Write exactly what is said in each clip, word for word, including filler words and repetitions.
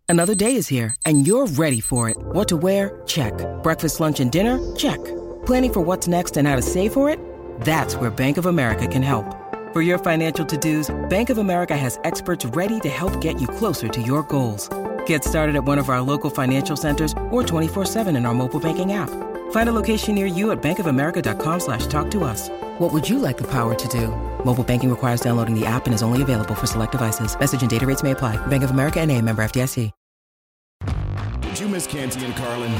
Another day is here, and you're ready for it. What to wear? Check. Breakfast, lunch, and dinner? Check. Planning for what's next and how to save for it? That's where Bank of America can help. For your financial to-dos, Bank of America has experts ready to help get you closer to your goals. Get started at one of our local financial centers or twenty-four seven in our mobile banking app. Find a location near you at bankofamerica.com slash talk to us. What would you like the power to do? Mobile banking requires downloading the app and is only available for select devices. Message and data rates may apply. Bank of America N A, member F D I C. Did you miss Canty and Carlin?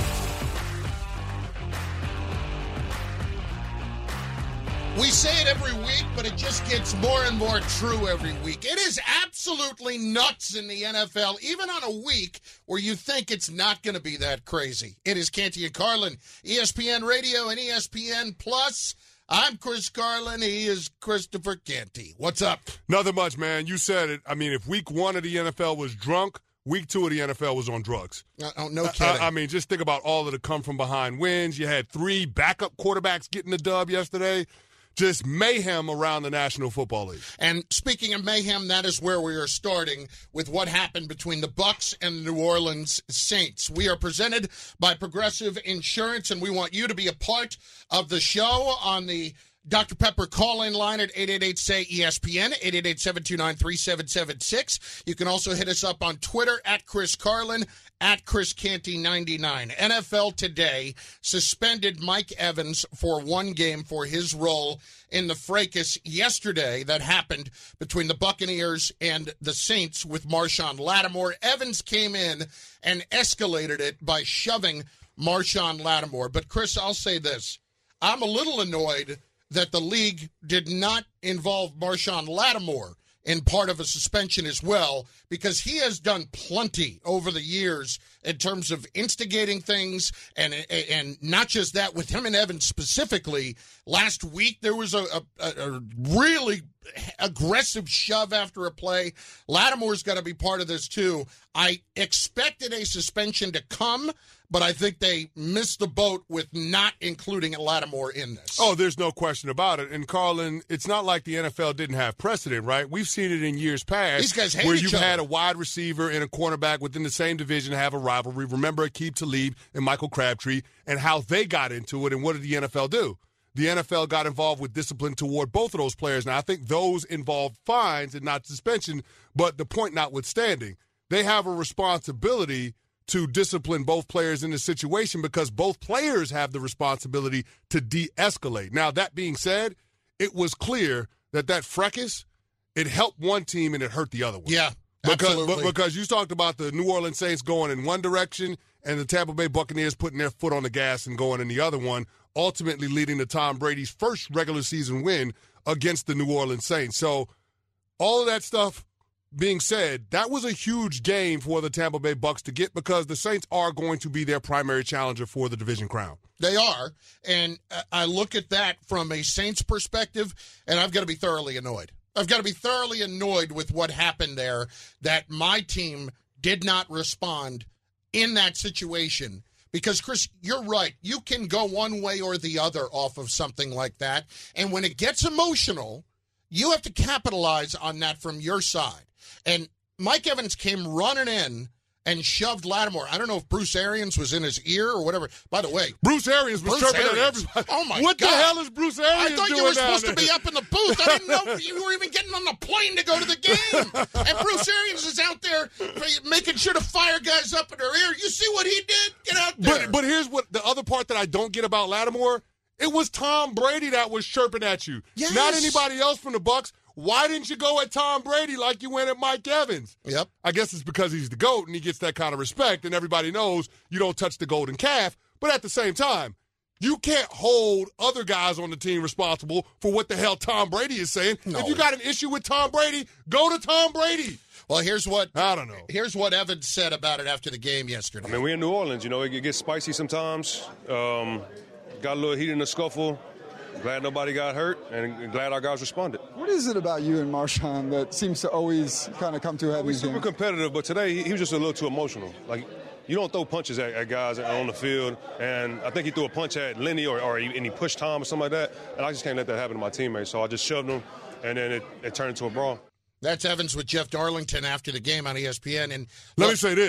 We say it every week, but it just gets more and more true every week. It is absolutely nuts in the N F L, even on a week where you think it's not going to be that crazy. It is Canty and Carlin, E S P N Radio and E S P N Plus. I'm Chris Carlin. He is Christopher Canty. What's up? Nothing much, man. You said it. I mean, if week one of the N F L was drunk, week two of the N F L was on drugs. Oh, no kidding. I, I mean, just think about all of the come-from-behind wins. You had three backup quarterbacks getting the dub yesterday. Just mayhem around the National Football League. And speaking of mayhem, that is where we are starting with what happened between the Bucs and the New Orleans Saints. We are presented by Progressive Insurance, and we want you to be a part of the show on the Doctor Pepper call-in line at eight eight eight, S A Y, E S P N, eight eight eight, seven two nine, three seven seven six. You can also hit us up on Twitter, at Chris Carlin, at Chris Canty ninety-nine. N F L Today suspended Mike Evans for one game for his role in the fracas yesterday that happened between the Buccaneers and the Saints with Marshawn Lattimore. Evans came in and escalated it by shoving Marshawn Lattimore. But, Chris, I'll say this. I'm a little annoyed that the league did not involve Marshawn Lattimore in part of a suspension as well, because he has done plenty over the years in terms of instigating things, and and not just that, with him and Evans specifically. Last week there was a, a, a really aggressive shove after a play. Lattimore's got to be part of this too. I expected a suspension to come, but I think they missed the boat with not including Lattimore in this. Oh, there's no question about it. And, Carlin, it's not like the N F L didn't have precedent, right? We've seen it in years past. These guys hate where each you've other. had a wide receiver and a cornerback within the same division have a rivalry. Remember Aqib Talib and Michael Crabtree and how they got into it, and what did the N F L do? The N F L got involved with discipline toward both of those players. Now, I think those involved fines and not suspension, but the point notwithstanding, they have a responsibility to discipline both players in the situation because both players have the responsibility to de-escalate. Now, that being said, it was clear that that fracas, it helped one team and it hurt the other one. Yeah, because, absolutely. But, because you talked about the New Orleans Saints going in one direction and the Tampa Bay Buccaneers putting their foot on the gas and going in the other one, ultimately leading to Tom Brady's first regular season win against the New Orleans Saints. So all of that stuff being said, that was a huge game for the Tampa Bay Bucs to get because the Saints are going to be their primary challenger for the division crown. They are, and I look at that from a Saints perspective, and I've got to be thoroughly annoyed. I've got to be thoroughly annoyed with what happened there, that my team did not respond in that situation. Because, Chris, you're right. You can go one way or the other off of something like that, and when it gets emotional, you have to capitalize on that from your side. And Mike Evans came running in and shoved Lattimore. I don't know if Bruce Arians was in his ear or whatever. By the way, Bruce Arians was Bruce chirping at Arians. everybody. Oh, my what God. What the hell is Bruce Arians I thought doing you were down supposed there? to be up in the booth. I didn't know you were even getting on the plane to go to the game. And Bruce Arians is out there making sure to fire guys up in their ear. You see what he did? Get out there. But, but here's what the other part that I don't get about Lattimore. It was Tom Brady that was chirping at you. Yes. Not anybody else from the Bucs. Why didn't you go at Tom Brady like you went at Mike Evans? Yep. I guess it's because he's the GOAT and he gets that kind of respect, and everybody knows you don't touch the golden calf. But at the same time, you can't hold other guys on the team responsible for what the hell Tom Brady is saying. No. If you got an issue with Tom Brady, go to Tom Brady. Well, here's what I don't know. Here's what Evans said about it after the game yesterday. I mean, we're in New Orleans. You know, it gets spicy sometimes. Um, got a little heat in the scuffle. Glad nobody got hurt, and glad our guys responded. What is it about you and Marshawn that seems to always kind of come to a head? We're super competitive, but today he, he was just a little too emotional. Like, you don't throw punches at, at guys on the field, and I think he threw a punch at Lenny, or, or he, and he pushed Tom or something like that, and I just can't let that happen to my teammates. So I just shoved him, and then it, it turned into a brawl. That's Evans with Jeff Darlington after the game on E S P N. And Let look, me say this.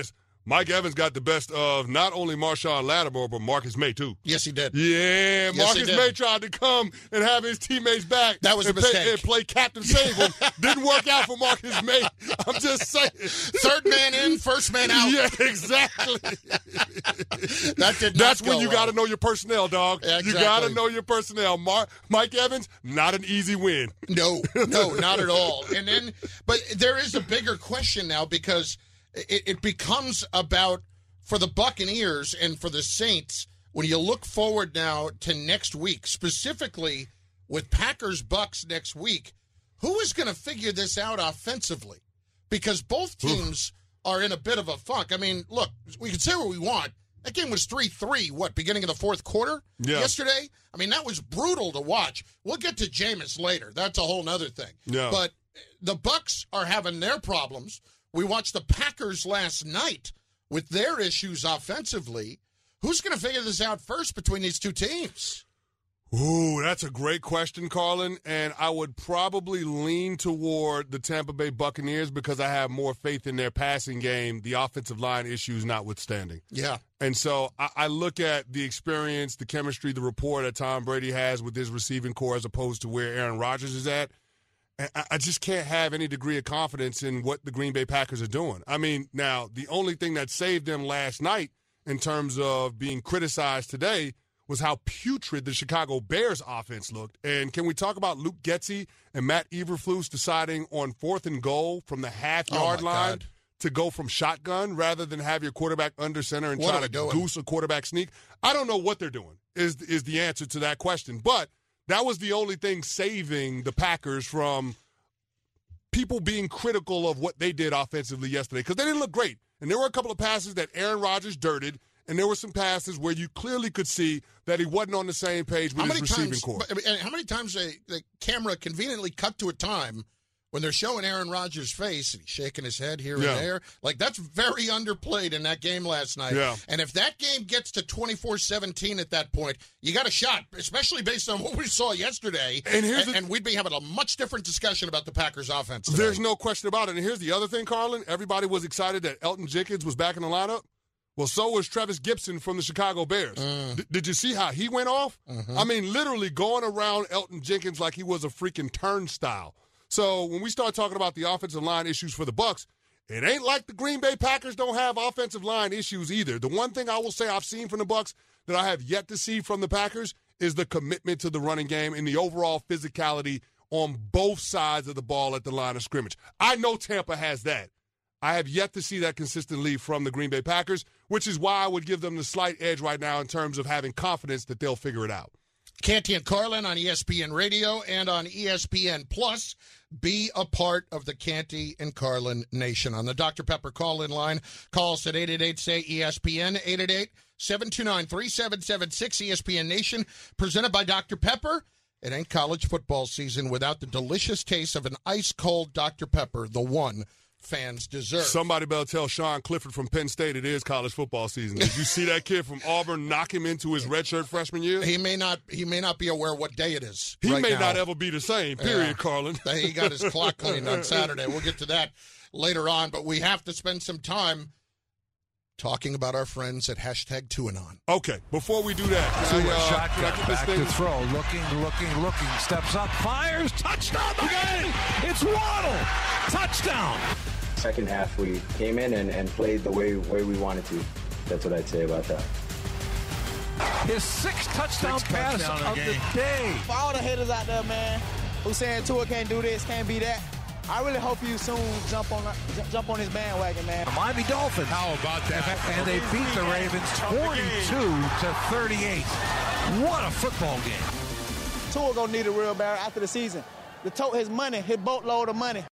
Mike Evans got the best of not only Marshawn Lattimore, but Marcus May, too. Yes, he did. Yeah, Yes, Marcus he did. May tried to come and have his teammates back. That was a and mistake. Play, and play Captain Sable. Didn't work out for Marcus May. I'm just saying. Third man in, first man out. Yeah, exactly. That did not That's when go you well. got to know your personnel, dog. Yeah, You got to exactly. know your personnel. Mar- Mike Evans, not an easy win. No, no, not at all. And then, but there is a bigger question now because it, it becomes about, for the Buccaneers and for the Saints, when you look forward now to next week, specifically with Packers Bucks next week, who is going to figure this out offensively? Because both teams are in a bit of a funk. I mean, look, we can say what we want. That game was three three, what, beginning of the fourth quarter Yeah. yesterday? I mean, that was brutal to watch. We'll get to Jameis later. That's a whole nother thing. Yeah. But the Bucks are having their problems. We watched the Packers last night with their issues offensively. Who's going to figure this out first between these two teams? Ooh, that's a great question, Carlin. And I would probably lean toward the Tampa Bay Buccaneers because I have more faith in their passing game, the offensive line issues notwithstanding. Yeah. And so I, I look at the experience, the chemistry, the rapport that Tom Brady has with his receiving core as opposed to where Aaron Rodgers is at. And I, I just can't have any degree of confidence in what the Green Bay Packers are doing. I mean, now, the only thing that saved them last night in terms of being criticized today was how putrid the Chicago Bears offense looked. And can we talk about Luke Getsy and Matt Eberflus deciding on fourth and goal from the half-yard Oh, my line God. to go from shotgun rather than have your quarterback under center and What try are we to doing? goose a quarterback sneak? I don't know what they're doing is, is the answer to that question. But that was the only thing saving the Packers from people being critical of what they did offensively yesterday because they didn't look great. And there were a couple of passes that Aaron Rodgers dirted, and there were some passes where you clearly could see that he wasn't on the same page with How his many receiving times? core. but, I mean, and how many times they, the camera conveniently cut to a time when they're showing Aaron Rodgers' face and he's shaking his head here Yeah. and there? Like that's very underplayed in that game last night. Yeah. And if that game gets to twenty-four seventeen at that point, you got a shot, especially based on what we saw yesterday. And here's and, the- and we'd be having a much different discussion about the Packers' offense today. There's no question about it. And here's the other thing, Carlin. Everybody was excited that Elton Jenkins was back in the lineup. Well, so was Travis Gibson from the Chicago Bears. Mm. D- did you see how he went off? Mm-hmm. I mean, literally going around Elton Jenkins like he was a freaking turnstile. So when we start talking about the offensive line issues for the Bucs, it ain't like the Green Bay Packers don't have offensive line issues either. The one thing I will say I've seen from the Bucs that I have yet to see from the Packers is the commitment to the running game and the overall physicality on both sides of the ball at the line of scrimmage. I know Tampa has that. I have yet to see that consistently from the Green Bay Packers, which is why I would give them the slight edge right now in terms of having confidence that they'll figure it out. Canty and Carlin on E S P N Radio and on E S P N Plus. Be a part of the Canty and Carlin Nation. On the Doctor Pepper call-in line, call us at eight eight eight, S A Y, E S P N, eight eight eight, seven two nine, three seven seven six, E S P N Nation, presented by Doctor Pepper. It ain't college football season without the delicious taste of an ice-cold Doctor Pepper, the one fans deserve. Somebody better tell Sean Clifford from Penn State it is college football season. Did you see that kid from Auburn knock him into his redshirt freshman year? He may not he may not be aware what day it is. He right may now. not ever be the same, period, Yeah. Carlin. He got his clock cleaned on Saturday. We'll get to that later on, but we have to spend some time talking about our friends at hashtag TuaNon. Okay, before we do that, can I, Tua uh, shotgun, can I get this back thing? to throw, looking, looking, looking, steps up, fires, touchdown, Miami! It's Waddle! Touchdown! Second half, we came in and, and played the way, way we wanted to. That's what I'd say about that. His sixth touchdown Sixth pass touchdown of of the the game. day. For all the haters out there, man, who saying Tua can't do this, can't be that, I really hope you soon jump on jump on his bandwagon, man. The Miami Dolphins. How about that? And they beat the Ravens forty-two to thirty-eight. What a football game. Tua gonna need a real barrel after the season. To tote his money, his boatload of money.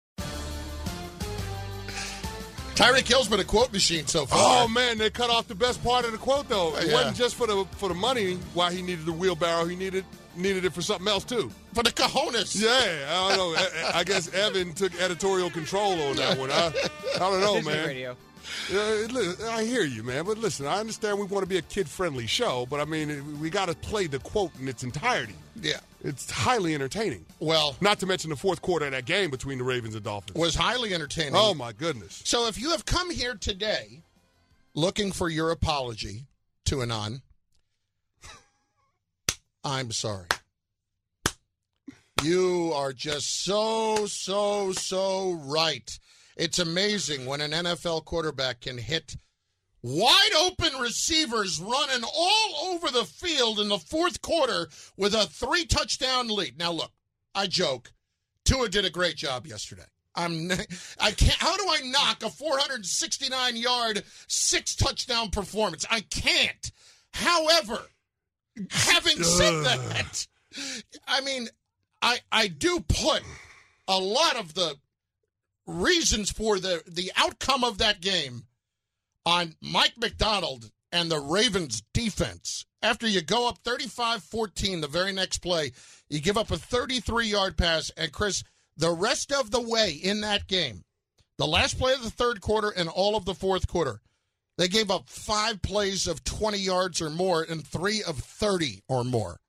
Tyreek Hill's been a quote machine so far. Oh man, they cut off the best part of the quote though. It Yeah. wasn't just for the for the money why he needed the wheelbarrow. He needed needed it for something else too. For the cojones. Yeah, I don't know. I, I guess Evan took editorial control on that one. I, I don't know, man. Radio. Yeah, li- I hear you, man. But listen, I understand we want to be a kid-friendly show, but I mean, we got to play the quote in its entirety. Yeah. It's highly entertaining. Well, Not to mention the fourth quarter of that game between the Ravens and Dolphins. was highly entertaining. Oh, my goodness. So if you have come here today looking for your apology to Anon. I'm sorry. You are just so, so, so right. It's amazing when an N F L quarterback can hit wide open receivers running all over the field in the fourth quarter with a three touchdown lead. Now, look, I joke. Tua did a great job yesterday. I'm, I can't, how do I knock a four hundred sixty-nine yard, six touchdown performance? I can't. However, having said that, I mean, I, I do put a lot of the reasons for the, the outcome of that game on Mike Macdonald and the Ravens defense. After you go up thirty-five fourteen the very next play, you give up a thirty-three yard pass, and Chris, the rest of the way in that game, the last play of the third quarter and all of the fourth quarter, they gave up five plays of twenty yards or more and three of thirty or more.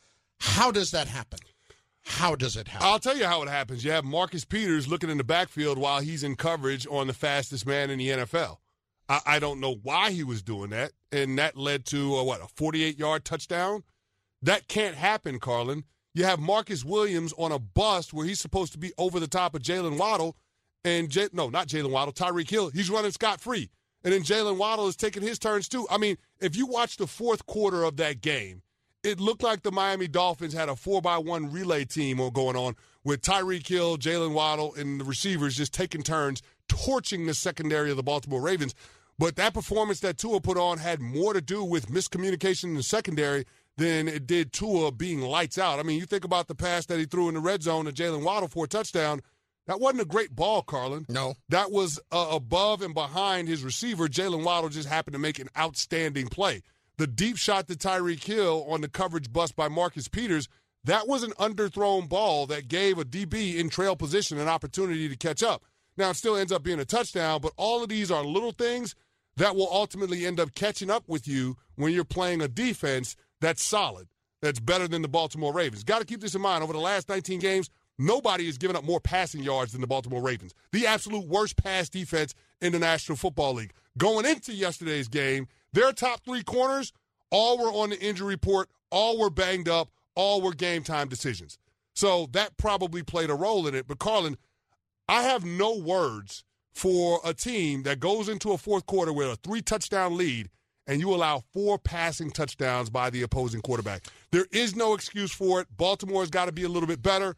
How does that happen? How does it happen? I'll tell you how it happens. You have Marcus Peters looking in the backfield while he's in coverage on the fastest man in the N F L. I, I don't know why he was doing that, and that led to, a, what, a forty-eight yard touchdown? That can't happen, Carlin. You have Marcus Williams on a bust where he's supposed to be over the top of Jalen Waddle, and J- no, not Jalen Waddle, Tyreek Hill. He's running scot-free, and then Jalen Waddle is taking his turns too. I mean, if you watch the fourth quarter of that game, it looked like the Miami Dolphins had a four by one relay team going on with Tyreek Hill, Jalen Waddle, and the receivers just taking turns torching the secondary of the Baltimore Ravens. But that performance that Tua put on had more to do with miscommunication in the secondary than it did Tua being lights out. I mean, you think about the pass that he threw in the red zone to Jalen Waddle for a touchdown. That wasn't a great ball, Carlin. No. That was uh, above and behind his receiver. Jalen Waddle just happened to make an outstanding play. The deep shot to Tyreek Hill on the coverage bust by Marcus Peters, that was an underthrown ball that gave a D B in trail position an opportunity to catch up. Now, it still ends up being a touchdown, but all of these are little things that will ultimately end up catching up with you when you're playing a defense that's solid, that's better than the Baltimore Ravens. Got to keep this in mind. Over the last nineteen games, nobody has given up more passing yards than the Baltimore Ravens, the absolute worst pass defense in the National Football League. Going into yesterday's game, their top three corners, all were on the injury report, all were banged up, all were game-time decisions. So that probably played a role in it. But, Carlin, I have no words for a team that goes into a fourth quarter with a three-touchdown lead and you allow four passing touchdowns by the opposing quarterback. There is no excuse for it. Baltimore's got to be a little bit better.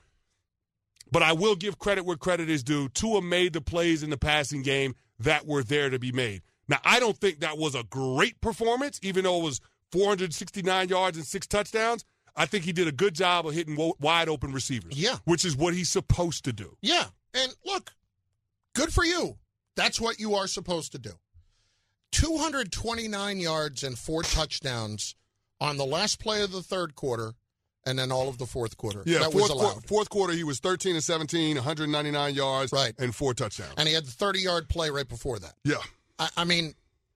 But I will give credit where credit is due. Tua made the plays in the passing game that were there to be made. Now, I don't think that was a great performance, even though it was four hundred sixty-nine yards and six touchdowns. I think he did a good job of hitting wide-open receivers. Yeah. Which is what he's supposed to do. Yeah. And look, good for you. That's what you are supposed to do. two hundred twenty-nine yards and four touchdowns on the last play of the third quarter and then all of the fourth quarter. Yeah, that fourth, was allowed. Qu- fourth quarter he was thirteen and seventeen, one hundred ninety-nine yards, right, and four touchdowns. And he had the thirty-yard play right before that. Yeah. I, I mean,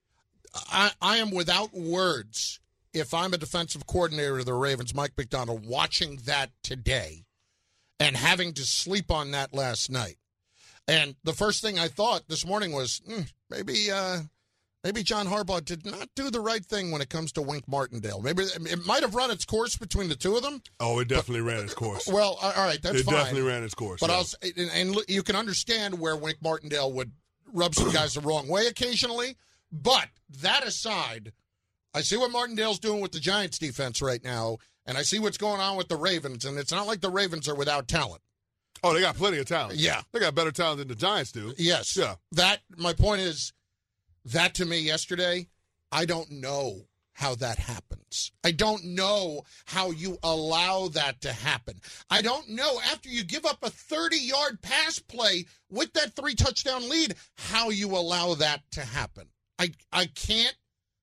I, I am without words if I'm a defensive coordinator of the Ravens, Mike Macdonald, watching that today and having to sleep on that last night. And the first thing I thought this morning was, mm, maybe uh, maybe John Harbaugh did not do the right thing when it comes to Wink Martindale. Maybe it might have run its course between the two of them. Oh, it definitely but, ran its course. Well, all right, that's it fine. It definitely ran its course. But yeah. I'll, and, and you can understand where Wink Martindale would rub some guys the wrong way occasionally. But that aside, I see what Martindale's doing with the Giants defense right now, and I see what's going on with the Ravens, and it's not like the Ravens are without talent. Oh, they got plenty of talent. Yeah. They got better talent than the Giants do. Yes. Yeah. That, my point is, that to me yesterday, I don't know how that happens. I don't know how you allow that to happen. I don't know, after you give up a thirty-yard pass play with that three-touchdown lead, how you allow that to happen. I I can't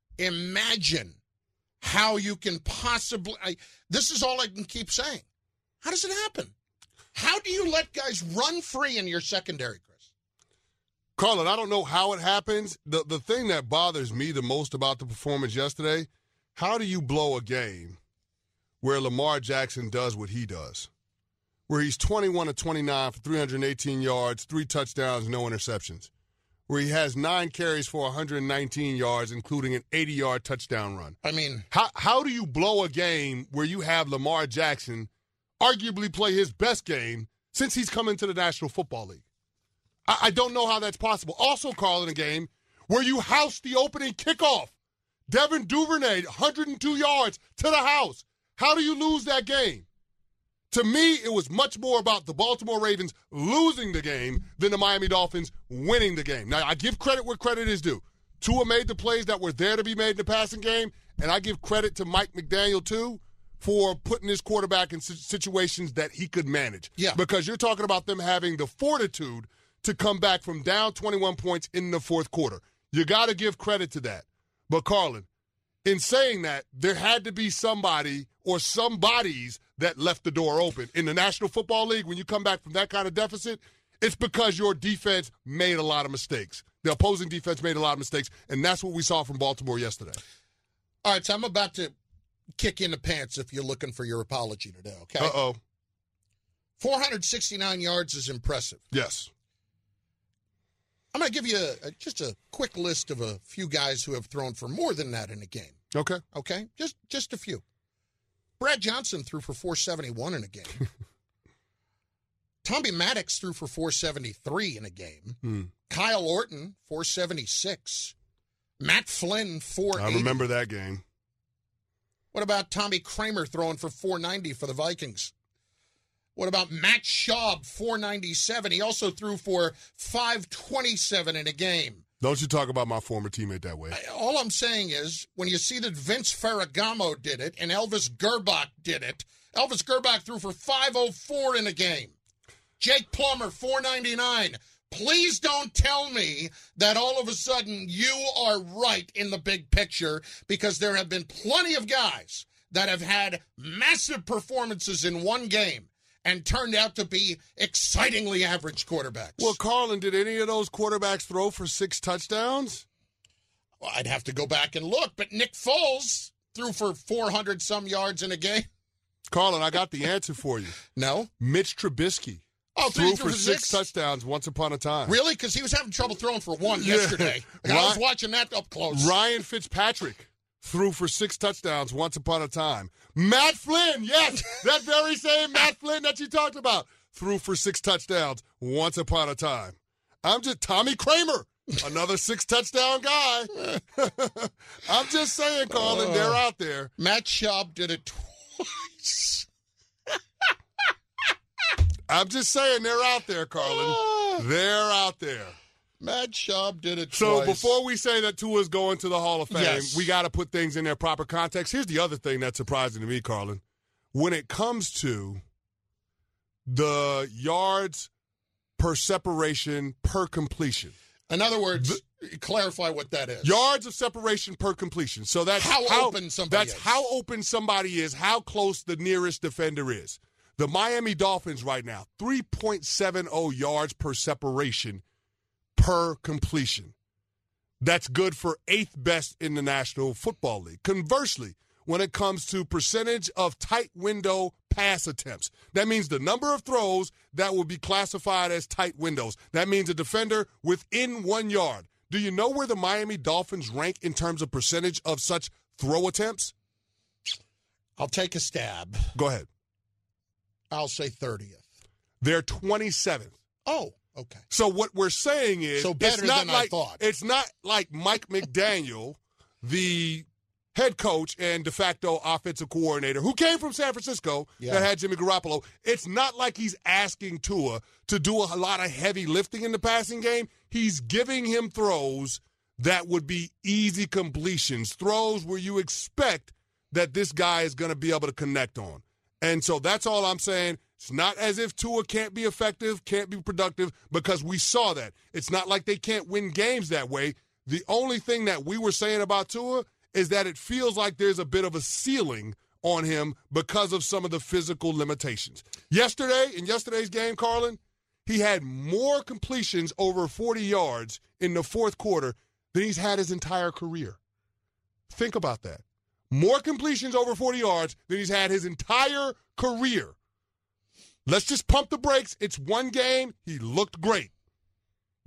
imagine how you can possibly I, this is all I can keep saying. How does it happen? How do you let guys run free in your secondary, Chris? Carlin, I don't know how it happens. The the thing that bothers me the most about the performance yesterday, how do you blow a game where Lamar Jackson does what he does? Where he's twenty-one of twenty-nine for three hundred eighteen yards, three touchdowns, no interceptions. where he has nine carries for one hundred nineteen yards, including an eighty-yard touchdown run. I mean, how how do you blow a game where you have Lamar Jackson arguably play his best game since he's come into the National Football League? I, I don't know how that's possible. Also, Carl, in a game where you house the opening kickoff, Devin Duvernay, one hundred two yards to the house. How do you lose that game? To me, it was much more about the Baltimore Ravens losing the game than the Miami Dolphins winning the game. Now, I give credit where credit is due. Tua made the plays that were there to be made in the passing game, and I give credit to Mike McDaniel, too, for putting his quarterback in situations that he could manage. Yeah. Because you're talking about them having the fortitude to come back from down twenty-one points in the fourth quarter. You got to give credit to that. But, Carlin, in saying that, there had to be somebody or somebodies that left the door open. In the National Football League, when you come back from that kind of deficit, it's because your defense made a lot of mistakes. The opposing defense made a lot of mistakes, and that's what we saw from Baltimore yesterday. All right, so I'm about to kick in the pants if you're looking for your apology today, okay? Uh-oh. four hundred sixty-nine yards is impressive. Yes. I'm going to give you a, a, just a quick list of a few guys who have thrown for more than that in a game. Okay. Okay? Just just a few. Brad Johnson threw for four seventy-one in a game. Tommy Maddox threw for four seventy-three in a game. Hmm. Kyle Orton, four seventy-six. Matt Flynn, four eighty. I remember that game. What about Tommy Kramer throwing for four ninety for the Vikings? What about Matt Schaub, four ninety-seven? He also threw for five twenty-seven in a game. Don't you talk about my former teammate that way. I, all I'm saying is, when you see that Vince Ferragamo did it and Elvis Gerbach did it, Elvis Gerbach threw for five oh four in a game. Jake Plummer, four ninety-nine. Please don't tell me that all of a sudden you are right in the big picture, because there have been plenty of guys that have had massive performances in one game and turned out to be excitingly average quarterbacks. Well, Carlin, did any of those quarterbacks throw for six touchdowns? Well, I'd have to go back and look, but Nick Foles threw for four hundred some yards in a game. Carlin, I got the answer for you. No? Mitch Trubisky. Oh, threw threw for six, six touchdowns once upon a time. Really? Because he was having trouble throwing for one Yeah. yesterday. Like, I was watching that up close. Ryan Fitzpatrick threw for six touchdowns once upon a time. Matt Flynn, yes, that very same Matt Flynn that you talked about, threw for six touchdowns once upon a time. I'm just Tommy Kramer, another six-touchdown guy. I'm just saying, Carlin, uh, they're out there. Matt Schaub did it twice. I'm just saying they're out there, Carlin. They're out there. Matt Schaub did it so twice. So before we say that Tua's going to the Hall of Fame, yes. we got to put things in their proper context. Here's the other thing that's surprising to me, Carlin. When it comes to the yards per separation per completion. In other words, the, clarify what that is. Yards of separation per completion. So that's how, how open somebody that's is. That's how open somebody is, how close the nearest defender is. The Miami Dolphins right now, three point seven oh yards per separation per completion. That's good for eighth best in the National Football League. Conversely, when it comes to percentage of tight window pass attempts, that means the number of throws that will be classified as tight windows. That means a defender within one yard. Do you know where the Miami Dolphins rank in terms of percentage of such throw attempts? I'll take a stab. Go ahead. I'll say thirtieth. They're twenty-seventh. Oh, okay. So what we're saying is, so better it's not than like, I thought. It's not like Mike McDaniel, the head coach and de facto offensive coordinator, who came from San Francisco, yeah. that had Jimmy Garoppolo. It's not like he's asking Tua to do a lot of heavy lifting in the passing game. He's giving him throws that would be easy completions, throws where you expect that this guy is going to be able to connect on. And so that's all I'm saying. It's not as if Tua can't be effective, can't be productive, because we saw that. It's not like they can't win games that way. The only thing that we were saying about Tua is that it feels like there's a bit of a ceiling on him because of some of the physical limitations. Yesterday, in yesterday's game, Carlin, he had more completions over forty yards in the fourth quarter than he's had his entire career. Think about that. More completions over forty yards than he's had his entire career. Let's just pump the brakes. It's one game. He looked great.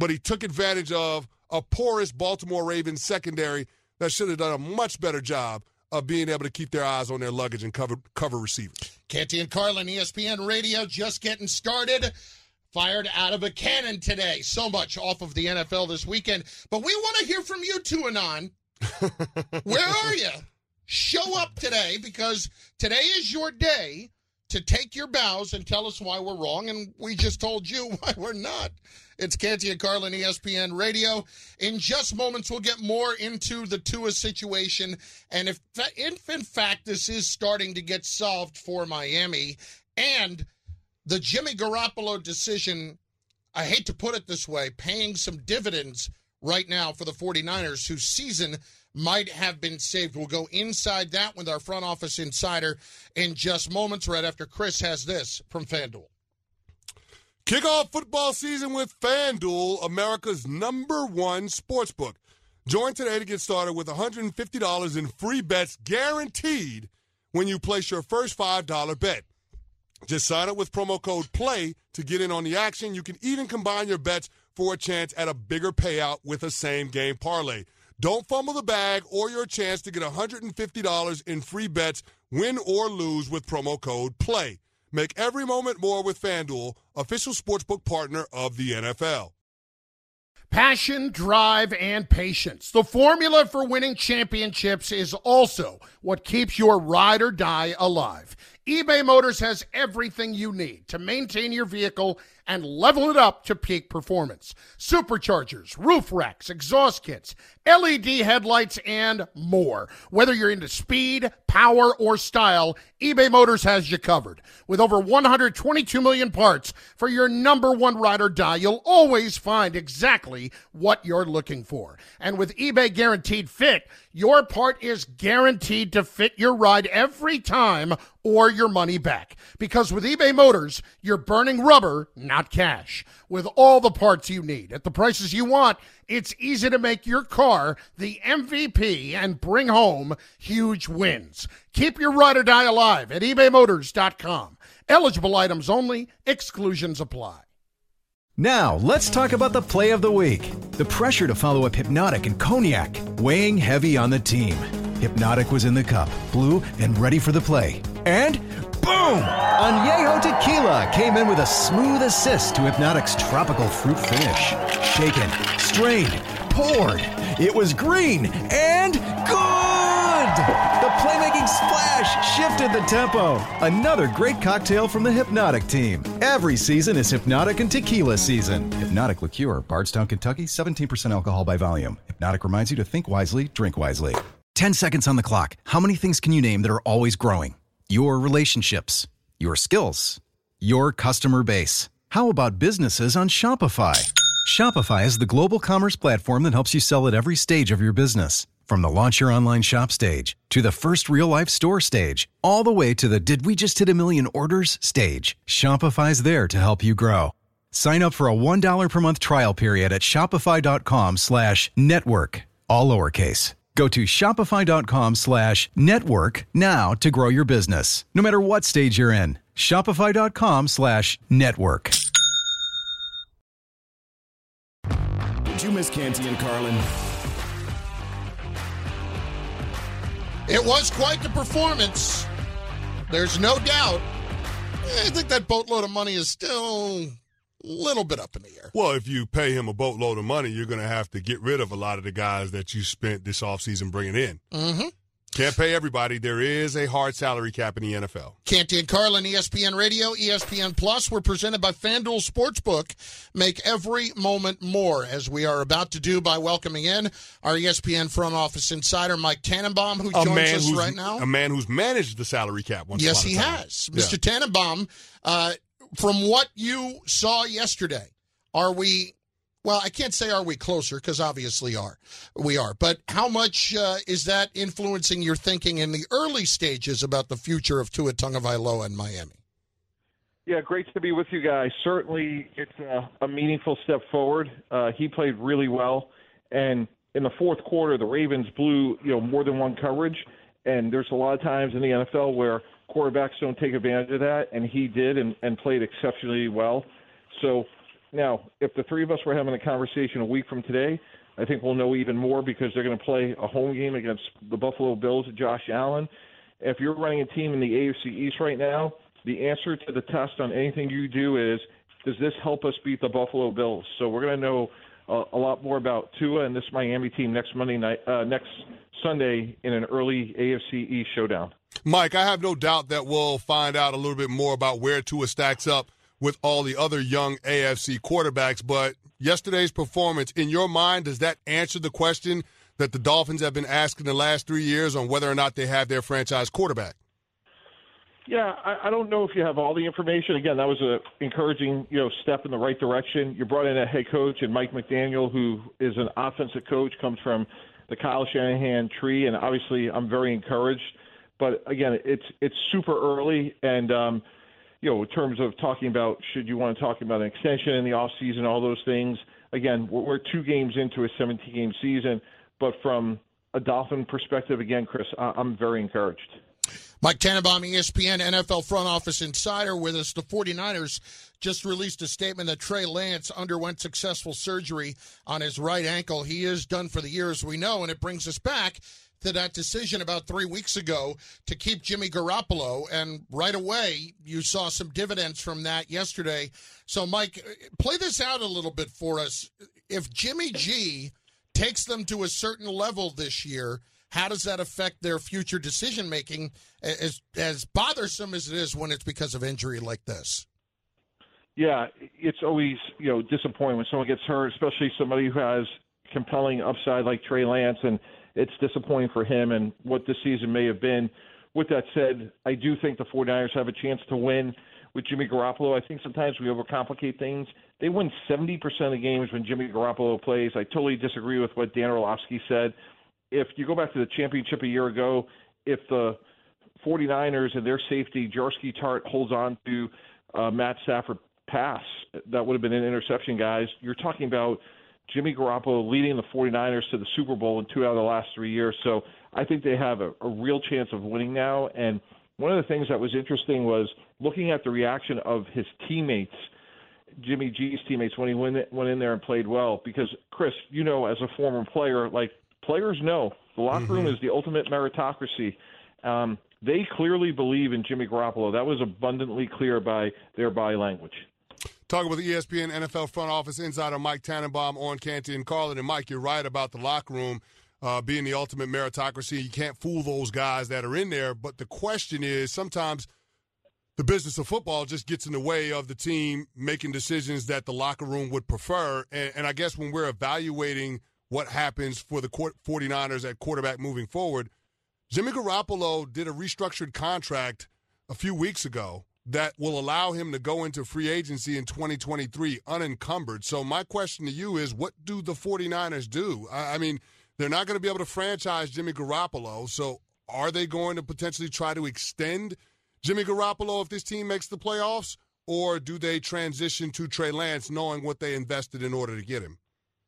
but he took advantage of a porous Baltimore Ravens secondary that should have done a much better job of being able to keep their eyes on their luggage and cover cover receivers. Canty and Carlin, E S P N Radio, just getting started. Fired out of a cannon today. So much off of the N F L this weekend. But we want to hear from you two, Anon. Where are you? Show up today, because today is your day to take your bows and tell us why we're wrong, and we just told you why we're not. It's Canty and Carlin, E S P N Radio. In just moments, we'll get more into the Tua situation, and if, if in fact this is starting to get solved for Miami, and the Jimmy Garoppolo decision, I hate to put it this way, paying some dividends right now for the 49ers, whose season might have been saved. We'll go inside that with our front office insider in just moments, right after Chris has this from FanDuel. Kick off football season with FanDuel, America's number one sportsbook. Join today to get started with one hundred fifty dollars in free bets guaranteed when you place your first five dollar bet. Just sign up with promo code PLAY to get in on the action. You can even combine your bets for a chance at a bigger payout with a same-game parlay. Don't fumble the bag or your chance to get one hundred fifty dollars in free bets, win or lose, with promo code PLAY. Make every moment more with FanDuel, official sportsbook partner of the N F L. Passion, drive, and patience. The formula for winning championships is also what keeps your ride or die alive. eBay Motors has everything you need to maintain your vehicle and level it up to peak performance. Superchargers, roof racks, exhaust kits, L E D headlights, and more. Whether you're into speed, power, or style, eBay Motors has you covered. With over one hundred twenty-two million parts for your number one ride or die, you'll always find exactly what you're looking for. And with eBay Guaranteed Fit, your part is guaranteed to fit your ride every time or your money back. Because with eBay Motors, you're burning rubber, not cash. With all the parts you need at the prices you want, it's easy to make your car the M V P and bring home huge wins. Keep your ride or die alive at ebay motors dot com. Eligible items only. Exclusions apply. Now, let's talk about the play of the week. The pressure to follow up Hypnotic and Cognac, weighing heavy on the team. Hypnotic was in the cup, blue, and ready for the play. And boom! Añejo Tequila came in with a smooth assist to Hypnotic's tropical fruit finish. Shaken, strained, poured. It was green and good! The playmaking splash shifted the tempo. Another great cocktail from the Hypnotic team. Every season is Hypnotic and Tequila season. Hypnotic Liqueur, Bardstown, Kentucky, seventeen percent alcohol by volume. Hypnotic reminds you to think wisely, drink wisely. Ten seconds on the clock. How many things can you name that are always growing? Your relationships, your skills, your customer base. How about businesses on Shopify? Shopify is the global commerce platform that helps you sell at every stage of your business. From the launch your online shop stage, to the first real-life store stage, all the way to the did we just hit a million orders stage, Shopify's there to help you grow. Sign up for a one dollar per month trial period at shopify.com slash network, all lowercase. Go to shopify.com slash network now to grow your business, no matter what stage you're in. Shopify.com slash network. Did you miss Canty and Carlin? It was quite the performance. There's no doubt. I think that boatload of money is still a little bit up in the air. Well, if you pay him a boatload of money, you're going to have to get rid of a lot of the guys that you spent this offseason bringing in. Mm-hmm. Can't pay everybody. There is a hard salary cap in the N F L. Canty and Carlin, E S P N Radio, E S P N Plus. We're presented by FanDuel Sportsbook. Make every moment more, as we are about to do by welcoming in our E S P N front office insider, Mike Tannenbaum, who a joins us right now. A man who's managed the salary cap once Yes, upon a he time. has. Mister Yeah. Tannenbaum, uh, from what you saw yesterday, are we... Well, I can't say are we closer, because obviously are we are. But how much uh, is that influencing your thinking in the early stages about the future of Tua Tagovailoa in Miami? Yeah, great to be with you guys. Certainly it's a, a meaningful step forward. Uh, he played really well. And in the fourth quarter, the Ravens blew you know more than one coverage. And there's a lot of times in the N F L where quarterbacks don't take advantage of that, and he did and, and played exceptionally well. So Now, if the three of us were having a conversation a week from today, I think we'll know even more because they're going to play a home game against the Buffalo Bills at Josh Allen. If you're running a team in the A F C East right now, the answer to the test on anything you do is, does this help us beat the Buffalo Bills? So we're going to know a, a lot more about Tua and this Miami team next Monday night, uh, next Sunday in an early A F C East showdown. Mike, I have no doubt that we'll find out a little bit more about where Tua stacks up with all the other young A F C quarterbacks, but yesterday's performance, in your mind, does that answer the question that the Dolphins have been asking the last three years on whether or not they have their franchise quarterback? Yeah, I, I don't know if you have all the information. Again, that was an encouraging, you know, step in the right direction. You brought in a head coach, and Mike McDaniel, who is an offensive coach, comes from the Kyle Shanahan tree, and obviously I'm very encouraged. But again, it's it's super early, and um, you know, in terms of talking about should you want to talk about an extension in the offseason, all those things. Again, we're, we're two games into a seventeen-game season, but from a Dolphin perspective, again, Chris, I, I'm very encouraged. Mike Tannenbaum, E S P N N F L front office insider with us. The 49ers just released a statement that Trey Lance underwent successful surgery on his right ankle. He is done for the year, as we know, and it brings us back to that decision about three weeks ago to keep Jimmy Garoppolo, and right away you saw some dividends from that yesterday. So, Mike, play this out a little bit for us. If Jimmy G takes them to a certain level this year, how does that affect their future decision-making, as, as bothersome as it is when it's because of injury like this? Yeah, it's always, you know, disappointing when someone gets hurt, especially somebody who has compelling upside like Trey Lance, and it's disappointing for him and what this season may have been. With that said, I do think the 49ers have a chance to win with Jimmy Garoppolo. I think sometimes we overcomplicate things. They win seventy percent of games when Jimmy Garoppolo plays. I totally disagree with what Dan Orlovsky said. If you go back to the championship a year ago, if the 49ers and their safety, Jarsky Tart, holds on to uh, Matt Stafford pass, that would have been an interception, guys. You're talking about Jimmy Garoppolo leading the 49ers to the Super Bowl in two out of the last three years. So I think they have a, a real chance of winning now. And one of the things that was interesting was looking at the reaction of his teammates, Jimmy G's teammates, when he went, went in there and played well. Because, Chris, you know, as a former player, like, players know the locker room mm-hmm. is the ultimate meritocracy. Um, they clearly believe in Jimmy Garoppolo. That was abundantly clear by their body language. Talking with E S P N N F L front office insider Mike Tannenbaum on Canty and Carlin. And, Mike, you're right about the locker room uh, being the ultimate meritocracy. You can't fool those guys that are in there. But the question is, sometimes the business of football just gets in the way of the team making decisions that the locker room would prefer. And, and I guess when we're evaluating what happens for the 49ers at quarterback moving forward, Jimmy Garoppolo did a restructured contract a few weeks ago that will allow him to go into free agency in twenty twenty-three unencumbered. So my question to you is, what do the 49ers do? I mean, they're not going to be able to franchise Jimmy Garoppolo, so are they going to potentially try to extend Jimmy Garoppolo if this team makes the playoffs, or do they transition to Trey Lance knowing what they invested in order to get him?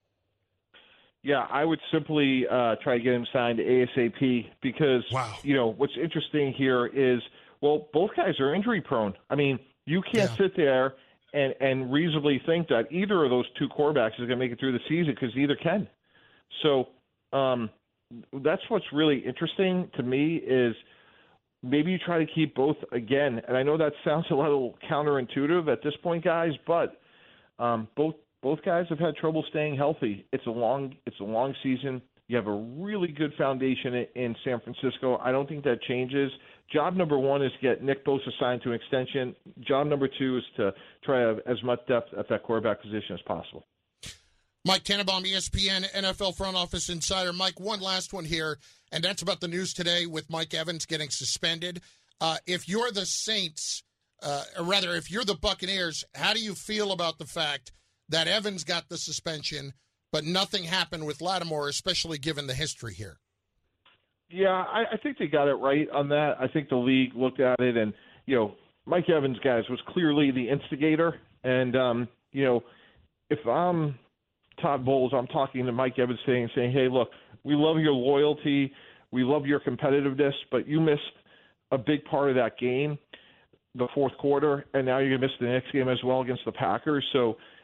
Yeah, I would simply uh, try to get him signed ASAP because, wow. you know, what's interesting here is, well, both guys are injury prone. I mean, you can't yeah. sit there and, and reasonably think that either of those two quarterbacks is going to make it through the season because neither can. So um, that's what's really interesting to me is maybe you try to keep both again. And I know that sounds a little counterintuitive at this point, guys, but um, both Both guys have had trouble staying healthy. It's a long, it's a long season. You have a really good foundation in San Francisco. I don't think that changes. Job number one is to get Nick Bosa signed to an extension. Job number two is to try to have as much depth at that quarterback position as possible. Mike Tannenbaum, E S P N N F L front office insider. Mike, one last one here, and that's about the news today with Mike Evans getting suspended. Uh, if you're the Saints, uh, or rather, if you're the Buccaneers, how do you feel about the fact that Evans got the suspension, but nothing happened with Lattimore, especially given the history here? Yeah, I, I think they got it right on that. I think the league looked at it, and, you know, Mike Evans, guys, was clearly the instigator. And, um, you know, if I'm Todd Bowles, I'm talking to Mike Evans saying, saying, hey, look, we love your loyalty. We love your competitiveness, but you missed a big part of that game, the fourth quarter, and now you're going to miss the next game as well against the Packers. So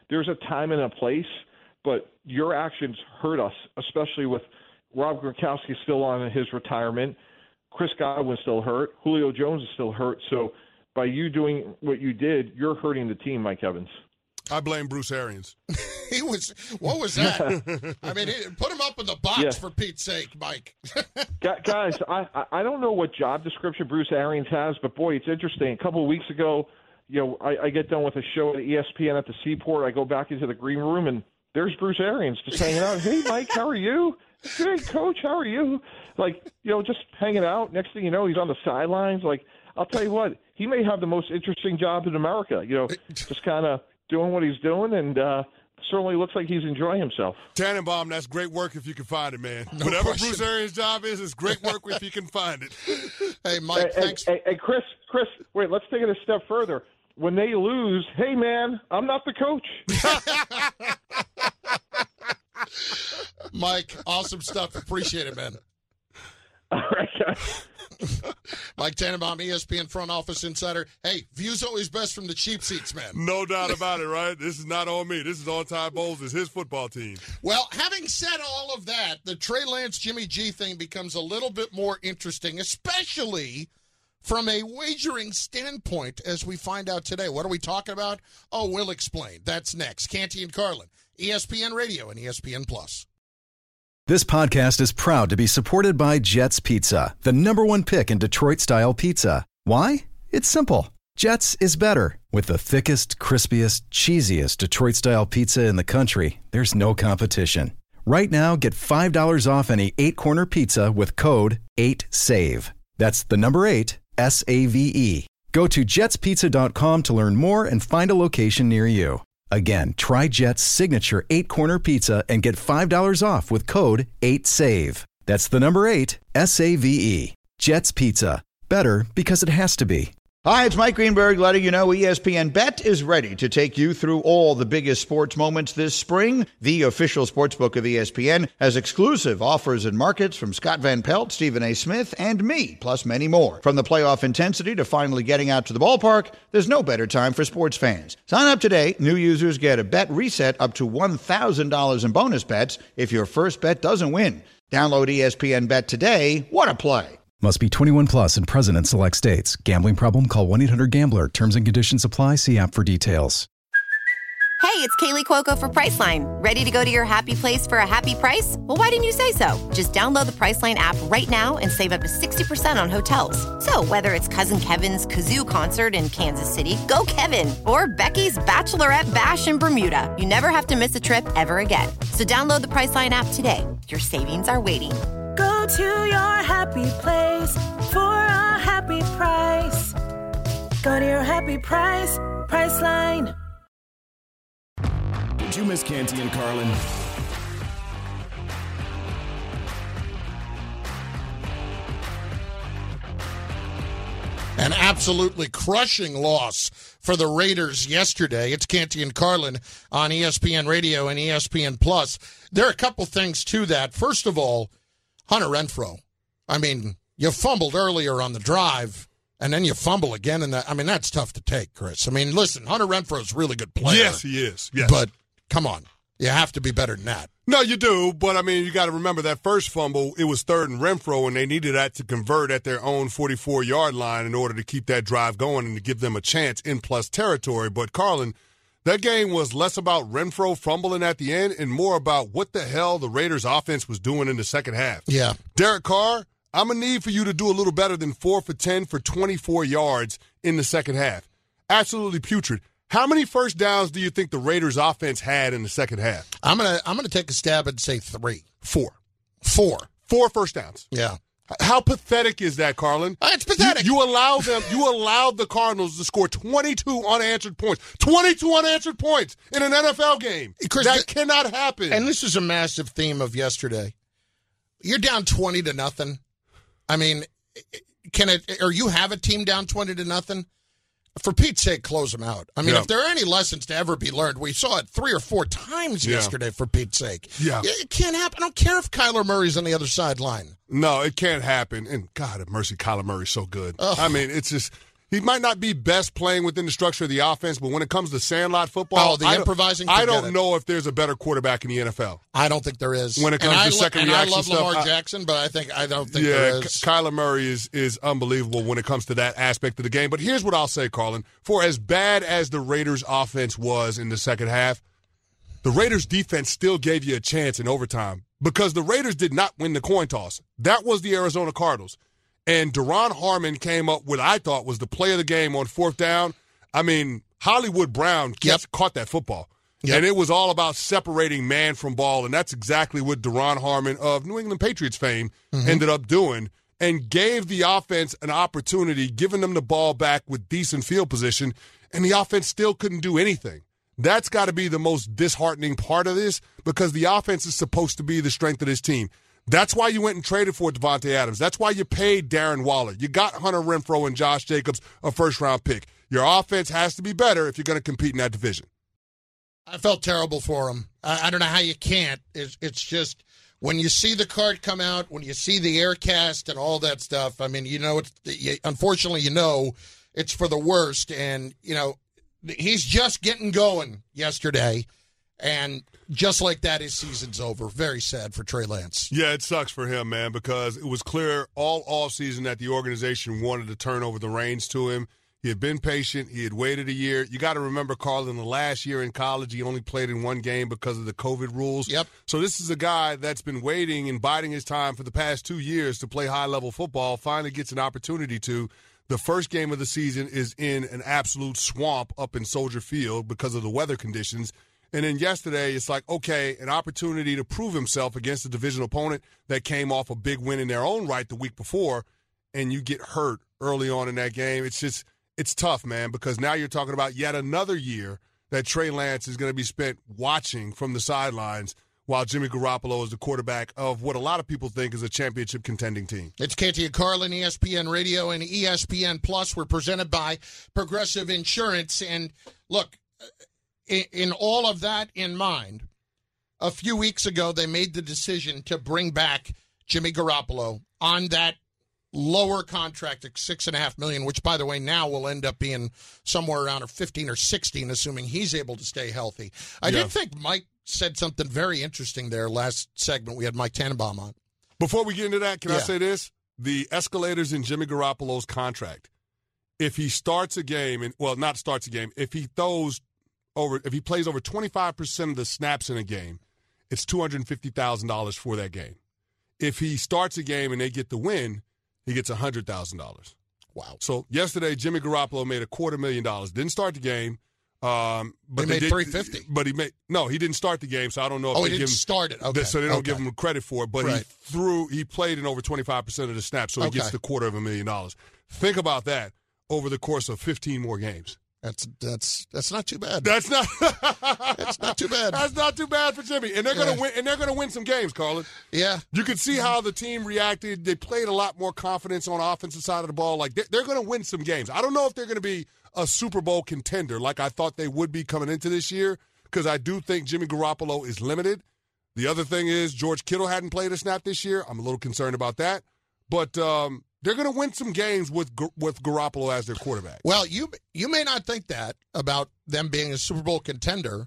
there's a time and a place, but your actions hurt us, especially with Rob Gronkowski still on his retirement. Chris Godwin's still hurt. Julio Jones is still hurt. So by you doing what you did, you're hurting the team, Mike Evans. I blame Bruce Arians. He was, what was that? I mean, put him up in the box, yeah. for Pete's sake, Mike. Guys, I, I don't know what job description Bruce Arians has, but boy, it's interesting. A couple of weeks ago, you know, I, I get done with a show at E S P N at the Seaport. I go back into the green room, and there's Bruce Arians just hanging out. Hey, Mike, how are you? Hey, Coach, how are you? Like, you know, just hanging out. Next thing you know, he's on the sidelines. Like, I'll tell you what, he may have the most interesting job in America, you know, just kind of doing what he's doing, and uh, certainly looks like he's enjoying himself. Tannenbaum, that's great work if you can find it, man. No Whatever question. Bruce Arians' job is, it's great work if you can find it. Hey, Mike, hey, thanks. Hey, hey, Chris, Chris, wait, let's take it a step further. When they lose, hey, man, I'm not the coach. Mike, awesome stuff. Appreciate it, man. All right, guys. Mike Tannenbaum, E S P N Front Office Insider. Hey, view's always best from the cheap seats, man. No doubt about it, right? This is not on me. This is on Ty Bowles. It's his football team. Well, having said all of that, the Trey Lance, Jimmy G thing becomes a little bit more interesting, especially from a wagering standpoint, as we find out today. What are we talking about? Oh, we'll explain. That's next. Canty and Carlin, E S P N Radio and E S P N Plus. This podcast is proud to be supported by Jets Pizza, the number one pick in Detroit-style pizza. Why? It's simple. Jets is better. With the thickest, crispiest, cheesiest Detroit-style pizza in the country, there's no competition. Right now, get five dollars off any eight-corner pizza with code eight save. That's the number eight, S A V E. Go to jets pizza dot com to learn more and find a location near you. Again, try Jet's signature eight-corner pizza and get five dollars off with code eight save. That's the number eight, S A V E. Jet's Pizza. Better because it has to be. Hi, it's Mike Greenberg letting you know E S P N Bet is ready to take you through all the biggest sports moments this spring. The official sportsbook of E S P N has exclusive offers and markets from Scott Van Pelt, Stephen A. Smith, and me, plus many more. From the playoff intensity to finally getting out to the ballpark, there's no better time for sports fans. Sign up today. New users get a bet reset up to one thousand dollars in bonus bets if your first bet doesn't win. Download E S P N Bet today. What a play. Must be twenty-one plus and present in select states. Gambling problem? Call one eight hundred gambler. Terms and conditions apply. See app for details. Hey, it's Kaylee Cuoco for Priceline. Ready to go to your happy place for a happy price? Well, why didn't you say so? Just download the Priceline app right now and save up to sixty percent on hotels. So whether it's Cousin Kevin's Kazoo Concert in Kansas City, go Kevin, or Becky's Bachelorette Bash in Bermuda, you never have to miss a trip ever again. So download the Priceline app today. Your savings are waiting. Go to your happy place for a happy price. Go to your happy price, Priceline. Did you miss Canty and Carlin? An absolutely crushing loss for the Raiders yesterday. It's Canty and Carlin on E S P N Radio and E S P N Plus. There are a couple things to that. First of all, Hunter Renfrow. I mean, you fumbled earlier on the drive, and then you fumble again. And that, I mean, that's tough to take, Chris. I mean, listen, Hunter Renfrow's a really good player. Yes, he is. Yes. But come on. You have to be better than that. No, you do. But, I mean, you got to remember that first fumble, it was third and Renfrow, and they needed that to convert at their own forty-four-yard line in order to keep that drive going and to give them a chance in plus territory. But, Carlin, that game was less about Renfrow fumbling at the end and more about what the hell the Raiders' offense was doing in the second half. Yeah. Derek Carr, I'm going to need for you to do a little better than four for ten for twenty-four yards in the second half. Absolutely putrid. How many first downs do you think the Raiders' offense had in the second half? I'm gonna I'm gonna take a stab and say three. Four. Four. Four first downs. Yeah. How pathetic is that, Carlin? Uh, it's pathetic. You, you allow them. You allowed the Cardinals to score twenty-two unanswered points. twenty-two unanswered points in an N F L game. Chris, that the, cannot happen. And this is a massive theme of yesterday. You're down twenty to nothing. I mean, can it? Or you have a team down twenty to nothing? For Pete's sake, close them out. I mean, yeah. If there are any lessons to ever be learned, we saw it three or four times yeah. yesterday, for Pete's sake. Yeah. It can't happen. I don't care if Kyler Murray's on the other sideline. No, it can't happen. And, God have mercy, Kyler Murray's so good. Ugh. I mean, it's just, He might not be best playing within the structure of the offense, but when it comes to sandlot football, oh, the I improvising, don't, I don't it. know if there's a better quarterback in the N F L. I don't think there is. When it comes and to I, second and reaction I love stuff, Lamar I, Jackson, but I think I don't think yeah, there is. Kyler Murray is is unbelievable when it comes to that aspect of the game. But here's what I'll say, Carlin. For as bad as the Raiders' offense was in the second half, the Raiders' defense still gave you a chance in overtime because the Raiders did not win the coin toss. That was the Arizona Cardinals. And Deron Harmon came up with, I thought, was the play of the game on fourth down. I mean, Hollywood Brown yep. caught that football. Yep. And it was all about separating man from ball, and that's exactly what Deron Harmon of New England Patriots fame mm-hmm. ended up doing, and gave the offense an opportunity, giving them the ball back with decent field position, and the offense still couldn't do anything. That's got to be the most disheartening part of this because the offense is supposed to be the strength of this team. That's why you went and traded for Devontae Adams. That's why you paid Darren Waller. You got Hunter Renfrow and Josh Jacobs, a first-round pick. Your offense has to be better if you're going to compete in that division. I felt terrible for him. I, I don't know how you can't. It's, it's just when you see the card come out, when you see the air cast and all that stuff, I mean, you know, it's, you, unfortunately, you know, it's for the worst. And, you know, he's just getting going yesterday. And just like that, his season's over. Very sad for Trey Lance. Yeah, it sucks for him, man, because it was clear all offseason that the organization wanted to turn over the reins to him. He had been patient. He had waited a year. You got to remember, Carl, in the last year in college, he only played in one game because of the COVID rules. Yep. So this is a guy that's been waiting and biding his time for the past two years to play high-level football, finally gets an opportunity to. The first game of the season is in an absolute swamp up in Soldier Field because of the weather conditions. And then yesterday, it's like, okay, an opportunity to prove himself against a division opponent that came off a big win in their own right the week before, and you get hurt early on in that game. It's just, it's tough, man, because now you're talking about yet another year that Trey Lance is going to be spent watching from the sidelines while Jimmy Garoppolo is the quarterback of what a lot of people think is a championship contending team. It's Canty and Carlin, E S P N Radio and E S P N Plus. We're presented by Progressive Insurance. And look, in, in all of that in mind, a few weeks ago they made the decision to bring back Jimmy Garoppolo on that lower contract at six and a half million, which, by the way, now will end up being somewhere around a fifteen or sixteen, assuming he's able to stay healthy. I yeah. did think Mike said something very interesting there last segment. We had Mike Tannenbaum on. Before we get into that, can yeah. I say this? The escalators in Jimmy Garoppolo's contract. If he starts a game, and well, not starts a game, if he throws over, if he plays over twenty-five percent of the snaps in a game, it's two hundred fifty thousand dollars for that game. If he starts a game and they get the win, he gets one hundred thousand dollars. Wow. So yesterday, Jimmy Garoppolo made a quarter million dollars. Didn't start the game. Um, but he made three hundred fifty. But he made no, he didn't start the game, so I don't know if oh, they he didn't give him, start it. Okay. So they don't okay. give him credit for it. But right. he threw, he played in over twenty-five percent of the snaps, so he okay. gets the quarter of a million dollars. Think about that over the course of fifteen more games. That's that's that's not too bad. That's not. That's not too bad. That's not too bad for Jimmy, and they're yeah. gonna win. And they're gonna win some games, Carlin. Yeah, you could see how the team reacted. They played a lot more confidence on the offensive side of the ball. Like they're, they're gonna win some games. I don't know if they're gonna be a Super Bowl contender like I thought they would be coming into this year, because I do think Jimmy Garoppolo is limited. The other thing is George Kittle hadn't played a snap this year. I'm a little concerned about that, but. Um, They're going to win some games with with Garoppolo as their quarterback. Well, you you may not think that about them being a Super Bowl contender.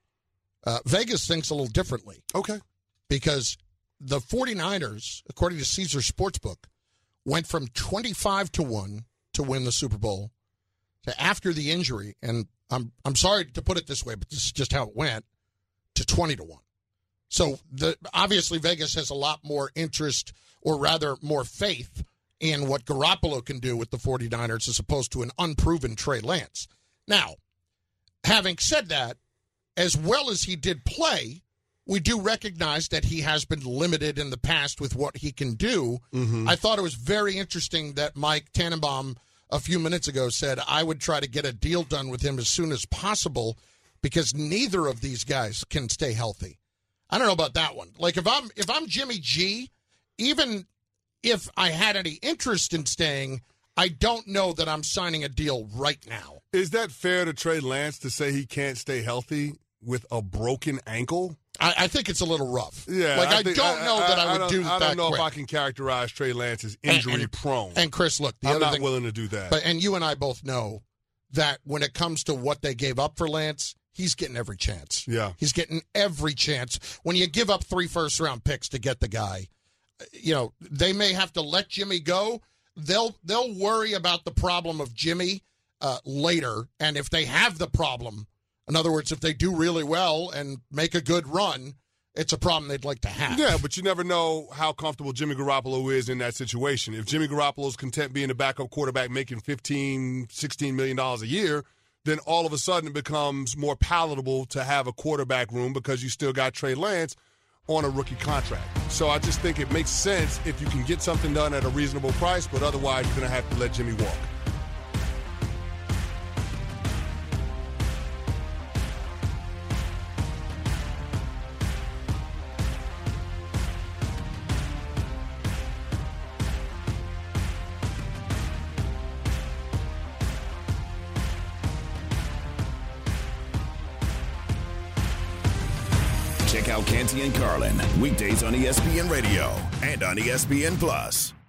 Uh, Vegas thinks a little differently. Okay. Because the 49ers, according to Caesar Sportsbook, went from twenty-five to one to win the Super Bowl to after the injury, and I'm I'm sorry to put it this way, but this is just how it went, to twenty to one. So the obviously Vegas has a lot more interest, or rather more faith, in what Garoppolo can do with the 49ers as opposed to an unproven Trey Lance. Now, having said that, as well as he did play, we do recognize that he has been limited in the past with what he can do. Mm-hmm. I thought it was very interesting that Mike Tannenbaum a few minutes ago said, I would try to get a deal done with him as soon as possible because neither of these guys can stay healthy. I don't know about that one. Like, if I'm if I'm Jimmy G, even if I had any interest in staying, I don't know that I'm signing a deal right now. Is that fair to Trey Lance to say he can't stay healthy with a broken ankle? I, I think it's a little rough. Yeah, like I, I think, don't know I, that I, I would don't, do I that. don't know quick. if I can characterize Trey Lance as injury and, and, prone. And Chris, look, the I'm other not thing, willing to do that. But and you and I both know that when it comes to what they gave up for Lance, he's getting every chance. Yeah, he's getting every chance. When you give up three first round picks to get the guy, you know they may have to let Jimmy go. They'll they'll worry about the problem of Jimmy uh, later, and if they have the problem. In other words, if they do really well and make a good run, it's a problem they'd like to have. Yeah, but you never know how comfortable Jimmy Garoppolo is in that situation. If Jimmy Garoppolo's content being a backup quarterback making fifteen, sixteen million dollars a year, then all of a sudden it becomes more palatable to have a quarterback room because you still got Trey Lance on a rookie contract. So I just think it makes sense if you can get something done at a reasonable price, but otherwise you're going to have to let Jimmy walk. Check out Canty and Carlin, weekdays on E S P N Radio and on E S P N Plus.